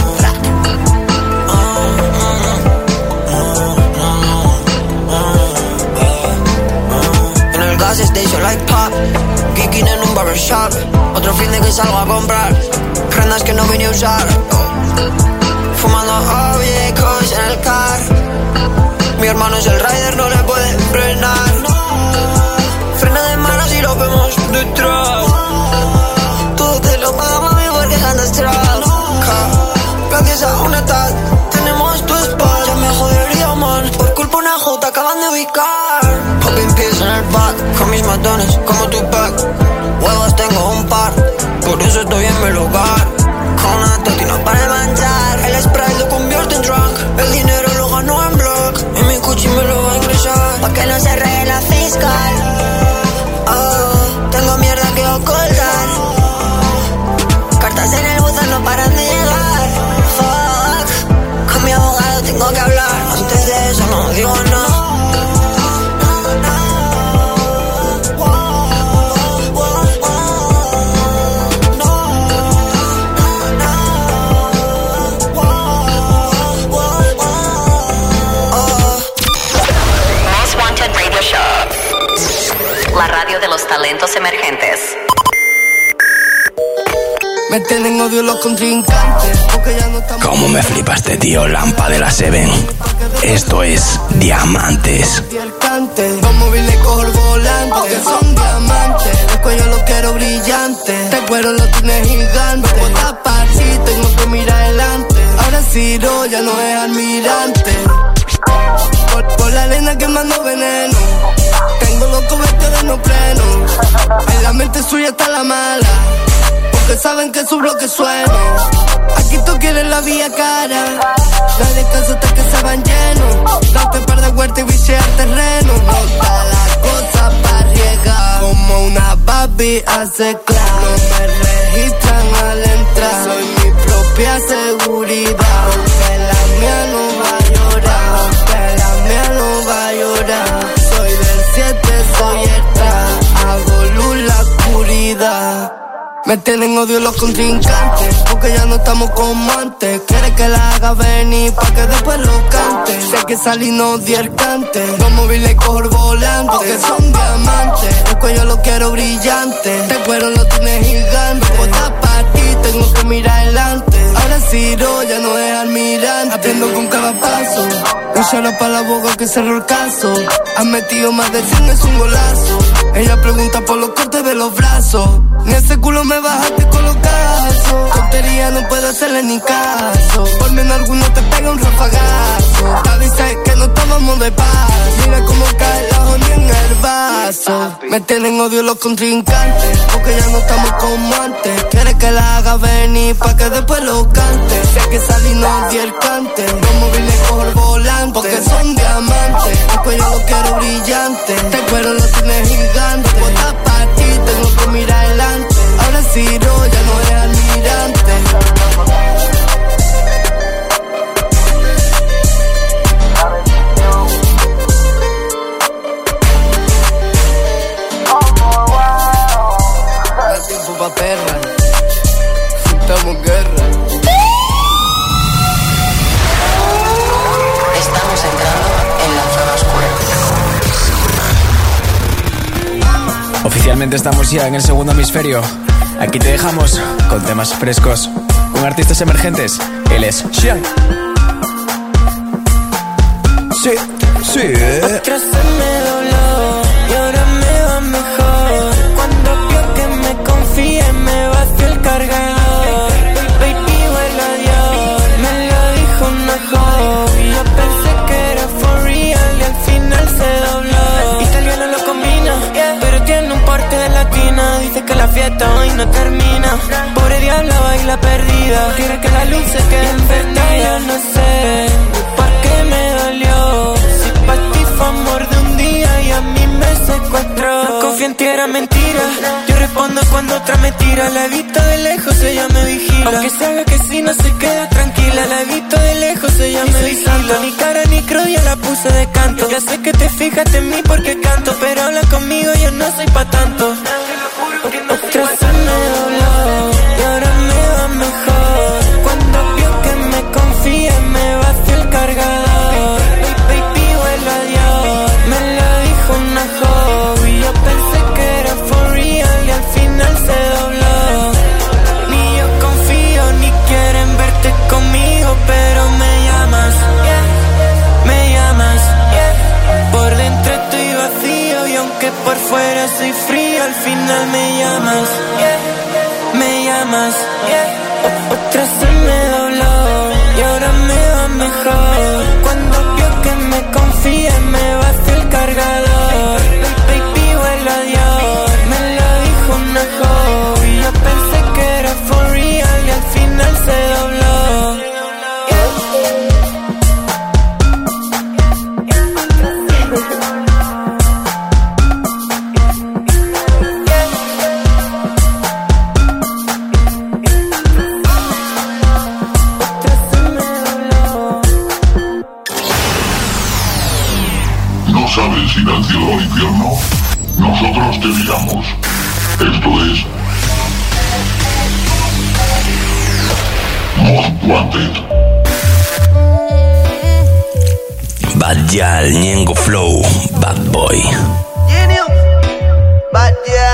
En el gas station like pop, kicking en un barbershop. Otro fin de que salgo a comprar prendas que no vine a usar. Fumando obviecos en el car. Mi hermano es el rider, no le puede frenar. Frena de manos y lo vemos detrás. Todo te lo paga mami porque andas trap. Gracias a una tag tenemos tu spot. Ya me jodería man, por culpa una jota acaban de ubicar. Popping pills en el back, con mis matones como tu pack. Huevos tengo un par, por eso estoy en mi lugar. Con una toti no para de manchar. El spray lo convierte en drunk. El dinero lo ganó en block. Y mi cuchi me lo va a ingresar pa' que no se ree la fiscal. Oh, tengo mierda que ocultar. Cartas en el buzón no paran de llegar. Fuck, talentos emergentes. Me tienen odio los contrincantes, porque ya no estamos... Cómo me flipaste, tío, Lampa de la Seven. Esto es Diamantes. Los móviles cojo el volante, porque son diamantes. El cuello lo quiero brillante, te cuero lo tienes gigante. Me bota pa' ti, tengo que mirar adelante. Ahora Ciro ya no es almirante. Por, por la arena quemando veneno. Tengo loco vestido de no pleno. En la mente suya está la mala, que saben que su bloque suena. Aquí tú quieres la vía cara, nadie descansa hasta que se van llenos. Date par de huerta y bichear terreno. No está la cosa pa' riega, como una papi hace claro. No me registran al entrar, soy mi propia seguridad. Aunque la mía no va a llorar, aunque la mía no va a llorar. Soy del siete, soy el tra, hago luz la oscuridad. Me tienen odio los contrincantes, porque ya no estamos como antes. Quiere que la haga venir pa' que después lo cante. Sé que salí no di el cante, los móviles cojo el volante, porque son diamantes. El cuello lo quiero brillante, te cuero lo tienes gigante. Bota pa' ti, tengo que mirar adelante. Ahora Ciro ya no es almirante. Aprendo con cada paso, un shout pa' la boca que cerró el caso. Han metido más de cien, es un golazo. Ella pregunta por los cortes de los brazos. Ni ese culo me bajaste con los casos. Tontería no puedo hacerle ni caso. Por menos alguno te pega un rafagazo. Ya dice que no tomamos de paz. Mira cómo cae la honey en el vaso. Me tienen odio los contrincantes, porque ya no estamos como antes. Quiere que la haga venir pa' que después lo cante. Sé que salí no di el cante, los móviles cojo el volante, porque son diamantes. El cuello lo quiero brillante, te cuero lo tienes gigante. Bota pa' ti, tengo que mirar adelante. Ahora Ciro ya no es almirante. No hay tiempo pa' perra, estamos en guerra. Estamos entrando en la zona oscura. Oficialmente estamos ya en el segundo hemisferio. Aquí te dejamos con temas frescos, con artistas emergentes. Él es Xian. Sí, sí. Otra se me dobló y ahora me va mejor. Cuando vio que me confíe me vació el cargador. Baby, huele a Dios, me lo dijo una joven. Yo pensé que era for real y al final se dobló. Italiano lo combina, pero tiene un porte de latina. Dice que la fiesta hoy no termina. Pobre diabla baila perdida, quiere que la luz se quede encendida. Yo no sé por qué me dolió, si pa' ti fue amor de un día y a mí me secuestró. No confío en ti, era mentira. Yo respondo cuando otra me tira. La he visto de lejos, ella me vigila. Aunque se haga que sí, no se queda tranquila. La he visto de lejos, ella me vigila. Ni cara ni cruz, ya la puse de canto. Ya sé que te fijas en mí porque canto, pero habla conmigo, yo no soy pa' tanto. Otra se me dobló y ahora me va mejor. Cuando vio que me confíe me vació el cargador. Baby, huele a Dios, me lo dijo una joven. Yo pensé que era for real y al final se dobló. Ni yo confío ni quieren verte conmigo, pero me llamas, me llamas. Por dentro estoy vacío y aunque por fuera soy frío, al final me llamas, me llamas. Otra se me dobló y ahora me va mejor. Cuando vio que me confíe me vació el cargador. Baby, huele a Dios, me lo dijo una joven. Yo pensé que era for real y al final se dobló. ¿Sabes ir al cielo o al infierno? Nosotros te digamos. Esto es Most Wanted. Bad Yal, Ñengo Flow, Bad Boy. Bad Yal.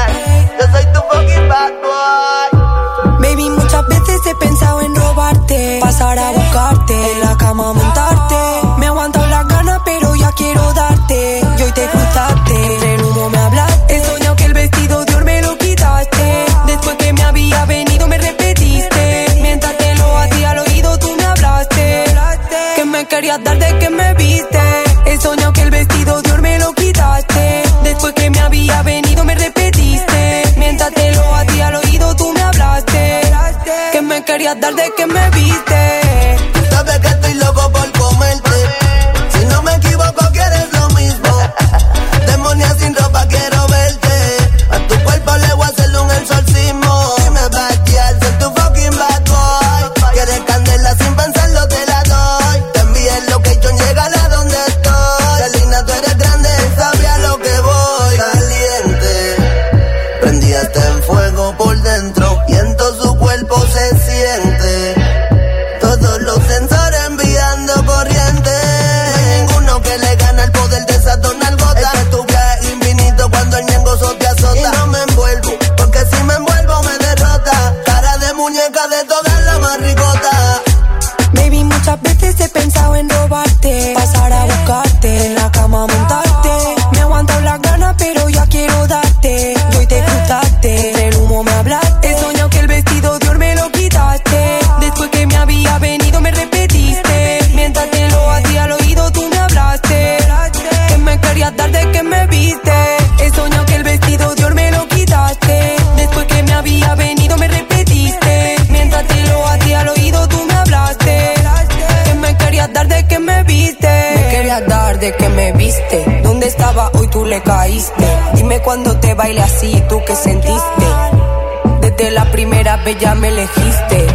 probarte, en la cama montarte. Me aguanto las ganas pero ya quiero darte. Y hoy te cruzaste, entre el humo me hablaste. He soñado que el vestido de oro me lo quitaste. Después que me había venido me repetiste. Mientras te lo hacía al oído tú me hablaste. Que me querías dar de que me viste. He soñado que el vestido de oro me lo quitaste. Después que me había venido me repetiste. Mientras te lo hacía al oído tú me hablaste. Que me querías dar de que me viste. Sabes que estoy loco por comerte. Si no me equivoco quieres lo mismo. Demonia sin ropa quiero verte. A tu cuerpo le voy a hacerle un exorcismo. Y me va a guiar, soy tu fucking bad boy. Quieres candela sin pensarlo te la doy. Te envié el location, llegala donde estoy. Selena, tú eres grande, sabía lo que voy. Caliente, prendida está en fuego por dentro. Y en todo su cuerpo se siente. Todos los sensores enviando corriente. No hay ninguno que le gana el poder de esas dos nalgotas. Es que tu viaje infinito cuando el ñengoso te azota. Y no me envuelvo, porque si me envuelvo me derrota. Cara de muñeca de todas la más ricota. Baby, muchas veces he pensado en robarte, pasar a buscarte, en la cama montarte. Me he aguantado las ganas pero ya quiero darte. Y hoy te cruzaste, entre el humo me hablaste. He soñado que el vestido de oro me lo quitaste. Después que me había venido me repetiste. Mientras te lo hacía al oído tú me hablaste. Que me querías dar de que me viste. He soñado que el vestido de oro me lo quitaste. Después que me había venido me repetiste. Mientras te lo hacía al oído tú me hablaste. Que me querías dar de que me viste. Me querías dar de que me viste. ¿Dónde estaba hoy tú le caíste? Dime cuando te baile así, ¿tú qué sentiste? Desde la primera vez ya me elegiste.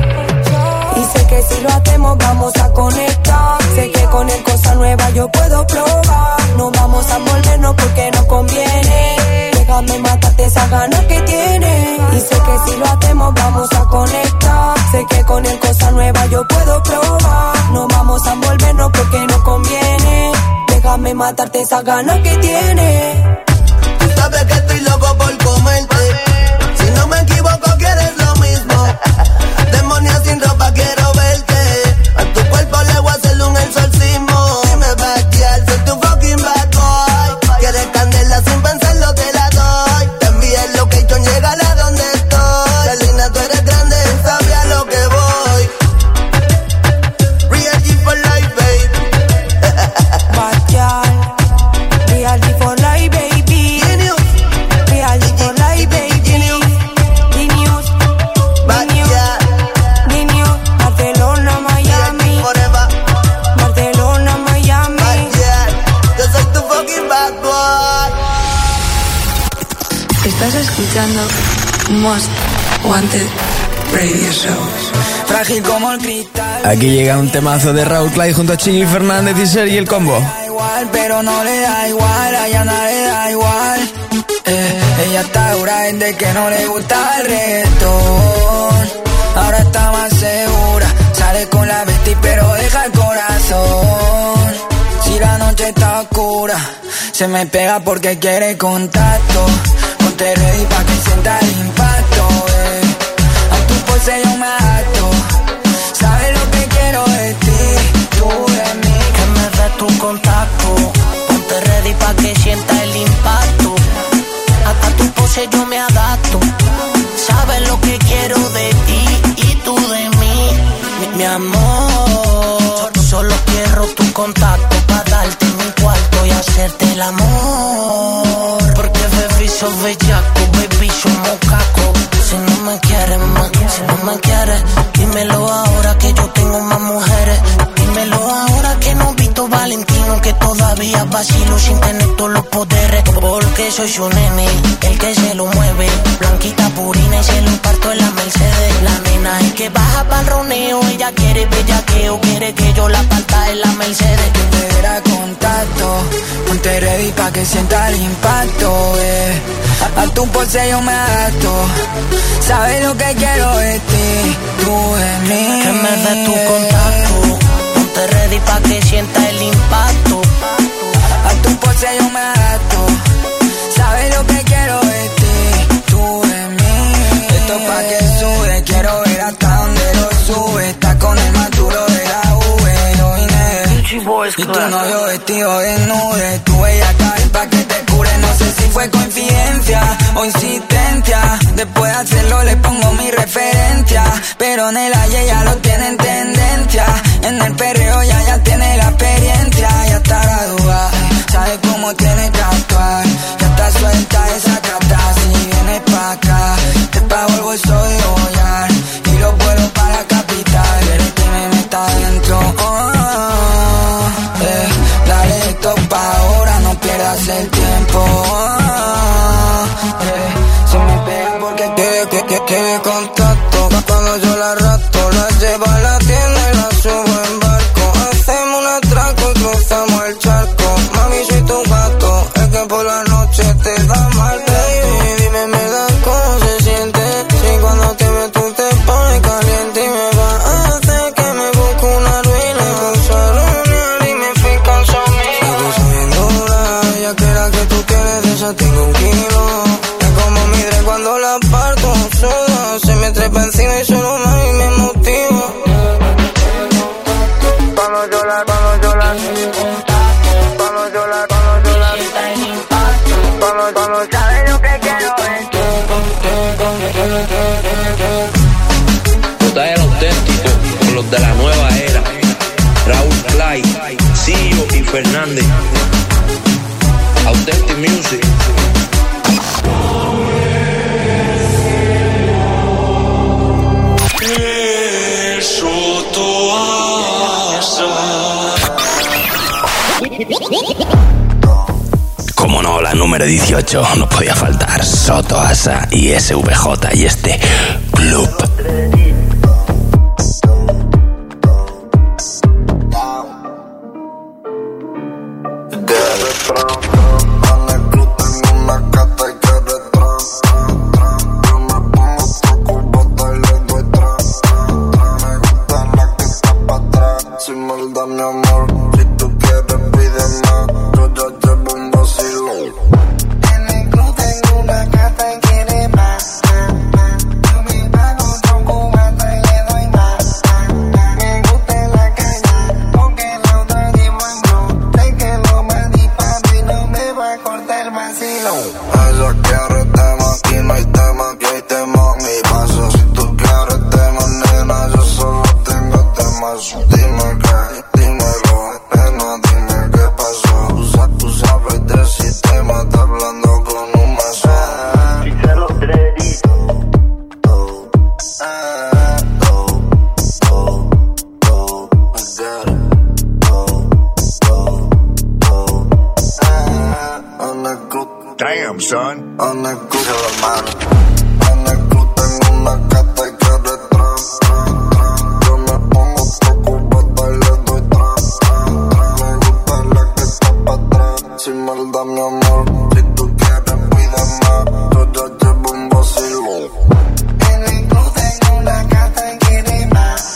Y sé que si lo hacemos vamos a conectar. Sé que con el cosa nueva yo puedo probar. No vamos a volvernos porque no conviene. Déjame matarte esa ganas que tienes. Y sé que si lo hacemos vamos a conectar. Sé que con el cosa nueva yo puedo probar. No vamos a volvernos porque no conviene. Déjame matarte esa ganas que tienes. Tú sabes que estoy loco por comerte. Si no me equivoco quieres lo mismo. Demonia sin ropa quiero verte. A tu cuerpo le voy a hacerle un exorcismo. Y me va a guiar, soy tu fucking bad boy. Quieres candela sin pensarlo te la doy. Te envié el location, llegala donde estoy. Selena, tú eres grande, sabía lo que voy. Real G for life, baby. Bachal, Real G for life, baby. Real G for life, baby. Genius, Genius, Genius. Barcelona, Miami. Barcelona, Miami. Yo soy tu fucking bad boy. Estás escuchando Most Wanted Radio Show. Frágil como el cristal. Aquí llega un temazo de Raúl Clyde junto a Chigi Fernández y Sergi el Combo. Igual, pero no le da igual, a ella no le da igual. Eh, ella está dura desde que no le gusta el reggaetón. Ahora está más segura, sale con la bestia pero deja el corazón. Si la noche está oscura, se me pega porque quiere contacto. Ponte ready pa' que sienta el impacto, eh. A tu pose yo me adapto. Sabes lo que quiero de ti, tú de mí. Que me des tu contacto. Ponte ready pa' que sienta el impacto. A, a tu pose yo me adapto. Sabes lo que quiero de ti y tú de mí. Mi, mi amor, solo quiero tu contacto pa' darte mi cuarto y hacerte el amor. Porque baby sos bellaco, baby somos caco. Si no me quieres más, si no me quieres, dímelo ahora que yo tengo más mujeres. Dímelo ahora que no visto Valentino, que todavía vacilo sin tener todos los poderes. Porque soy su nene, el que se lo mueve. Blanquita purina y se lo imparto en la Mercedes. La nena es que baja pa'l roneo, ella quiere bellaqueo, quiere que yo la parta en la Mercedes. Que te diera contacto, ponte ready pa' que sienta el impacto, eh. A, a tu pose yo me adapto. Sabes lo que quiero de ti, tú de mí. Que me des tu contacto, ponte ready pa' que sienta el impacto. A tu pose yo me adapto. Sabes lo que quiero de ti, tú de mí. Esto pa' que sube, quiero ver hasta donde lo sube. Está con el más duro de la V. Boys Y Club. tu novio vestido desnude, tu bella cae pa' que te cure. No sé si fue coincidencia o insistencia. Después de hacerlo le pongo mi referencia. Pero Nela y ella lo tiene en tendencia. En el perreo ya ya tiene la experiencia. Ya está graduada, sabe cómo tiene que actuar. Ya está suelta esa cata. Si vienes pa' acá, te pago el bolso de Goyar y los vuelos para la capital. Eres que me meta adentro. Oh, eh, dale esto pa' ahora, no pierdas el tiempo. Oh, eh, si me pega porque que, que, que, que contacto. Cuando yo la rato, la llevo a la tienda y la subo en barco. Hacemos un atraco y cruzamos el charco. Mami, soy tu gato, es que por la noche te da mal, baby. Dime, me da cómo se siente. Si cuando te ves tú te pones caliente y me va a hacer que me busque una ruina. Pulsaron y me fica el sonido. La cosa bien dura, ella quiera que tú quieres, de esa tengo un kilo. Es como mi dre cuando la parto, soda. Se me trepa encima y solo mami me motiva. Cuando yo la, cuando yo la, cuando yo la, cuando yo la, cuando, cuando sabes lo que quiero es. J L auténtico con los de la nueva era. Raúl Clay, Sillo y Fernández. Authentic Music. Como no, la número dieciocho, no podía faltar. Soto Asa y S V J y este Club. Sin maldad, mi amor, si tú quieres pide más. Yo ya llevo un vacilón. En el club tengo una gata y quiere más. Yo me pago otro cubata y le doy más. Me gusta la caña, porque la otra llevo en blog. Sé que lo más disparo y no me va a cortar el vacilón. Ella quiere tema, aquí no hay tema, aquí hay tema. Mi paso, si tú quieres tema, nena, yo solo tengo temas. Dime que, dímelo, nena, dime qué pasó. Tú, sa- tú sabes del sistema, está hablando con un mazo. Quítalo, Dreddy. Oh, ah, oh, oh, oh, I got it. Oh, oh, oh, ah, on the good. Damn, son. On the good, hermano. On the good, tengo una gata y quiere trap, trap, trap. Yo me pongo cubata y le doy trap, trap, trap. Me gusta la que está pa' atrás. Sin maldad, mi amor, si tú quieres pide más. Yo ya llevo un vacilón. En el club tengo una gata y quiere más.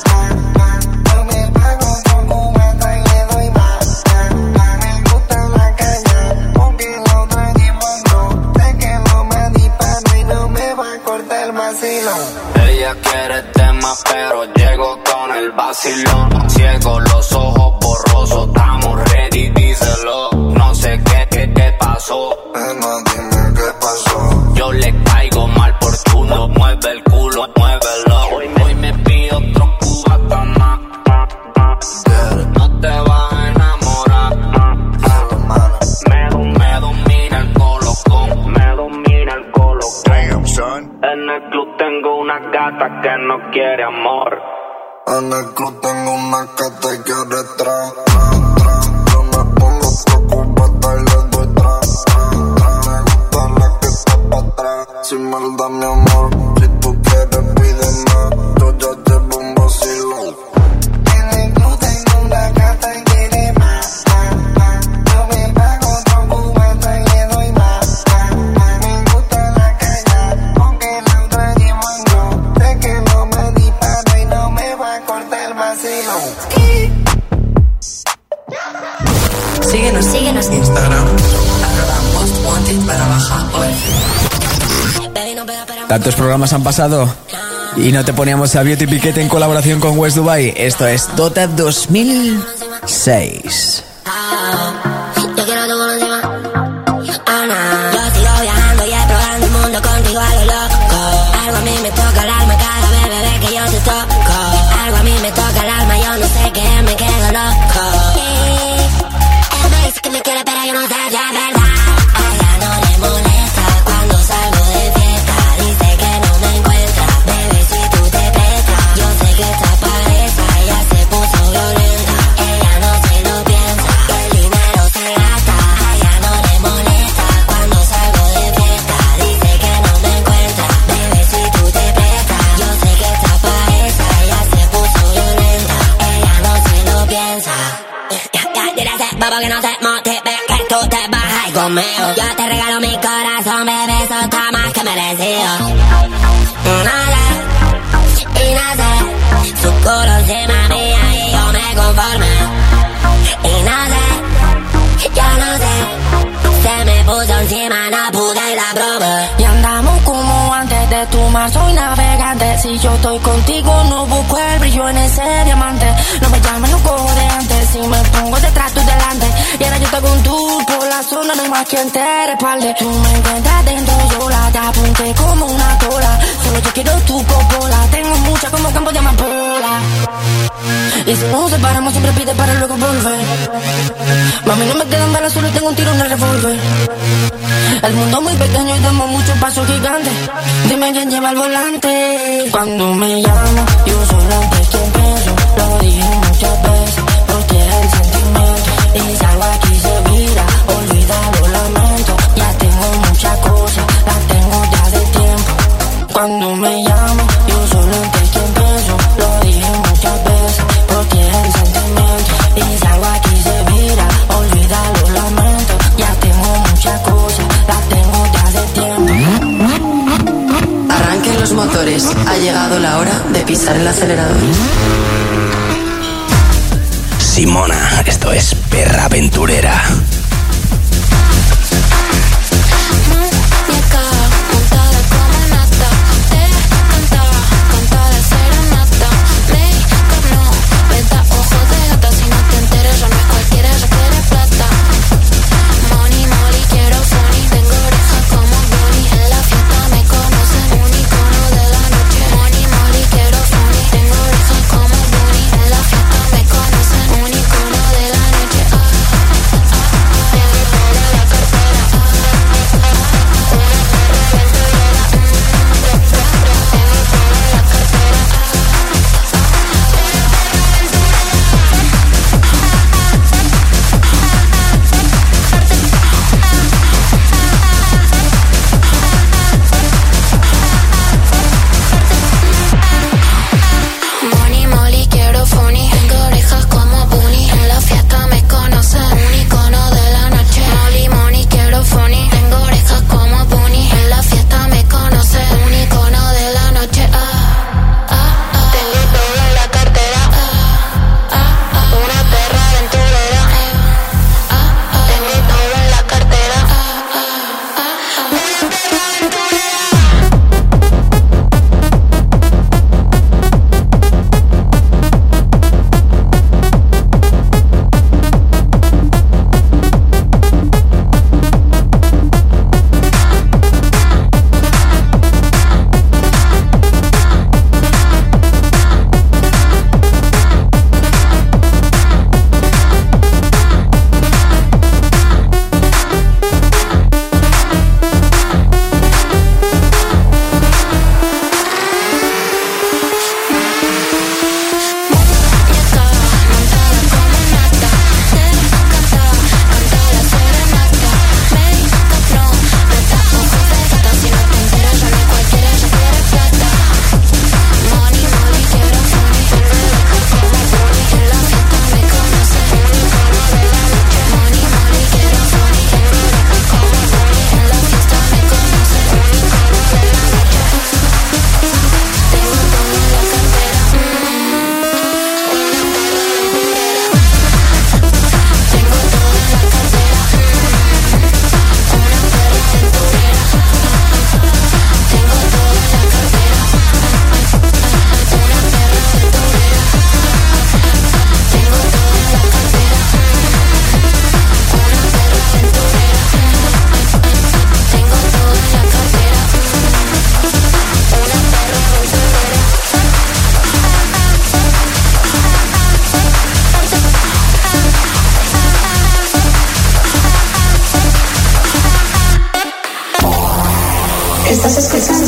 Yo me pago otro cubata y le doy más. Me gusta la caña, porque la otra llevo en blog. Sé que lo más disparo y no me va a cortar el vacilón. Ella quiere temas, pero llego con el vacilón. Ciego, los ojos borrosos, estamos ready, díselo. No sé qué, qué, qué pasó. Nena, dime qué pasó. Yo le caigo mal por chulo, mueve el culo, muévelo. Hoy me, hoy me pido otro cubata más. No te vas a enamorar. Me, me domina el colocón, me domina el colocón. Damn, son. En el club tengo una gata que no quiere amor. En el club tengo una gata y quiere trap, trap, trap. Yo me pongo otro cubata y le doy trap, trap, trap. Me gusta la que está pa' atrás. Sin maldad, mi amor, si tú quieres pide más. Yo ya llevo un vacilón. En el club tengo una gata y quiere más. Yo me pago otro cubata y le doy más. Me gusta la caña, porque la otra llevo en blog. Sé que lo más disparo y no me va a cortar el vacilón. Síguenos, síguenos en Instagram. Arroba Most Wanted barra baja O F. Tantos programas han pasado Y no te poníamos a Beauty Piquet en colaboración con West Dubai. Esto es Dota dos mil seis. Yo quiero tu culo encima. Ana, yo sigo viajando y explorando el mundo contigo a lo loco. Algo a mí me toca el alma cada vez, bebé, que yo te toco. Algo a mí me toca el alma, yo no sé qué, me quedo loco. Él me dice que me quiere, pero yo no sé si es verdad. A ella no le molesta cuando salgo de fiesta. Dice que no me encuentra, bebé, si tú te prestas. Yo sé que está para esa, ella se puso violenta. Ella no se lo piensa, que el dinero se gasta. A ella no le molesta cuando salgo de fiesta. Dice que no me encuentra, bebé, si tú te prestas. Yo sé que está para esa, ella se puso violenta. Ella no se lo piensa. Dile a ese bobo que no se motive, que tú te bajas conmigo. Yo te regalo mi corazón, bebé, eso está más que merecido. Nada, y nada, su culo encima mía y yo me conforme. Y nada, yo no sé, se me puso encima, no pude la broma. Y andamos como antes de tu mar, soy navegante. Si yo estoy contigo no busco el brillo en ese diamante. No me llames, no cojo de antes. Si me pongo detrás, tú delante. Y ahora yo te hago un tour por la zona, no hay más quien te respalde. Tú me encuentras dentro, yo la te apunté como una cola. Solo yo quiero tu popola. Tengo mucha como campo de amapola. Y si nos separamos siempre pide para luego volver. Mami, no me quedan balas, solo tengo un tiro en el revólver. El mundo muy pequeño y damos muchos pasos gigantes. Dime quién lleva el volante. Cuando me llama, yo solamente quien pienso. Lo dije muchas veces, protege el sentimiento. Y si algo aquí se vira, olvida los lamentos. Ya tengo muchas cosas, las tengo ya de tiempo. Cuando me llama, yo solamente quien pienso. Lo dije muchas veces, protege el sentimiento. Y si algo aquí se vira, olvida los lamentos. Ya tengo muchas cosas, las tengo ya de tiempo. Arranquen los motores, ha llegado la hora de pisar el acelerador. Simona, esto es Perra Aventurera. Como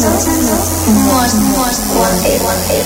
Most, most wanted.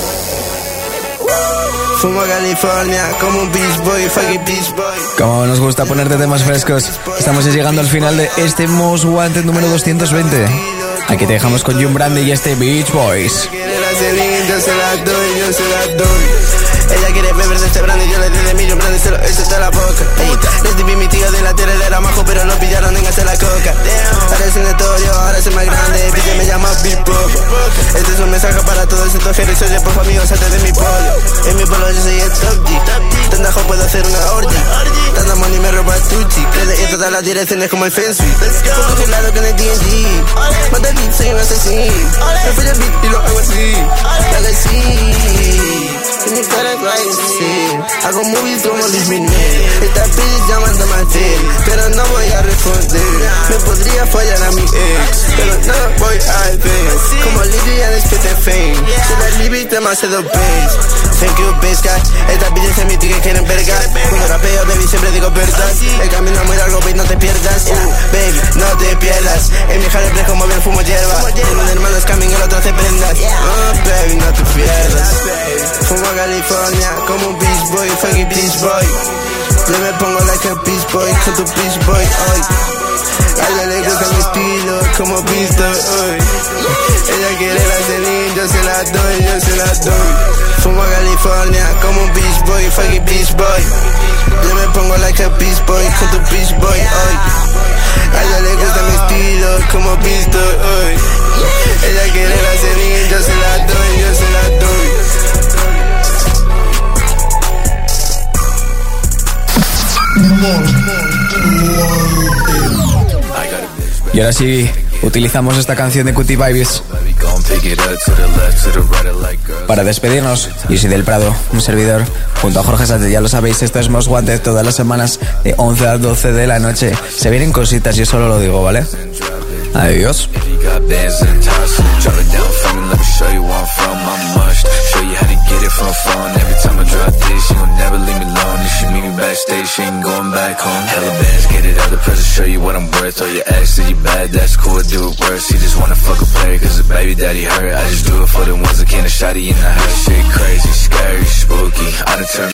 Fumo California como un Beach Boy, fucking Beach Boy. Como nos gusta ponerte temas frescos, estamos ya llegando al final de este Most Wanted número doscientos veinte. Aquí te dejamos con Jun Brandy y este Beach Boys. Yo se la doy, yo se la doy. Ella quiere beber de este brandy, yo le doy de mí, yo brandy se lo echo hasta la boca. Ey, les di mi tío de la tierra, él era majo, pero lo pillaron en hacer la coca. Ahora es un notorio, ahora es el más grande, pide me llama Big Pop. Este es un mensaje para todos estos jefes, oye, por favor, amigos, antes de mi pollo. En mi pueblo yo soy el top G, tan dajo puedo hacer una orgy. Tanta money me roba Tucci, crece en todas las direcciones como el fence. Poco gelado con el D and G, mata el beat, soy un asesino. Me fui el beat y lo hago así, lo hago así. En mi cara es sí. Hago movies como Luis Miguel. Esta bitch llamando a Matel, pero no voy a responder. Me podría fallar a mi ex, pero no voy a ver. Como Lidia después de Fame, se la Libby demasiado bass. Thank you, bitch, guy. Estas bitches en mi ticket quieren verga. Cuando rapeo, baby, siempre digo verdad. El camino es muy largo, baby, no te pierdas. Uh, baby, no te pierdas. En mi jale como ver fumo hierba. Uno de hermanos camino, el otro hace prendas. Oh, baby, no te pierdas. Fumo a California como un Beach Boy, fucking Beach Boy. Yo me pongo like a Beach Boy, con tu Beach Boy hoy. A ella le gusta mi estilo, como visto hoy. Ella quiere la Celine, yo se la doy, yo se la doy. Fumo a California como un Beach Boy, fucking Beach Boy. Yo me pongo like a Beach Boy, con tu Beach Boy hoy. A ella le gusta mi estilo, como visto hoy. Ella quiere la Celine, yo se la doy, yo se la doy. Y ahora sí, utilizamos esta canción de Cutie Vibes para despedirnos. Yo soy Del Prado, un servidor, junto a Jorge Sánchez, ya lo sabéis, esto es Most Wanted todas las semanas de once a doce de la noche. Se vienen cositas, yo solo lo digo, ¿vale? Adiós. Backstage, she ain't going back home. Hella bands, get it out the pressure, show you what I'm worth. Throw your ass to your bad, that's cool, do it worse. He just wanna fuck a player, cause the baby daddy hurt. I just do it for the ones that can't, a shotty in the house. Shit crazy, scary, spooky. I done turned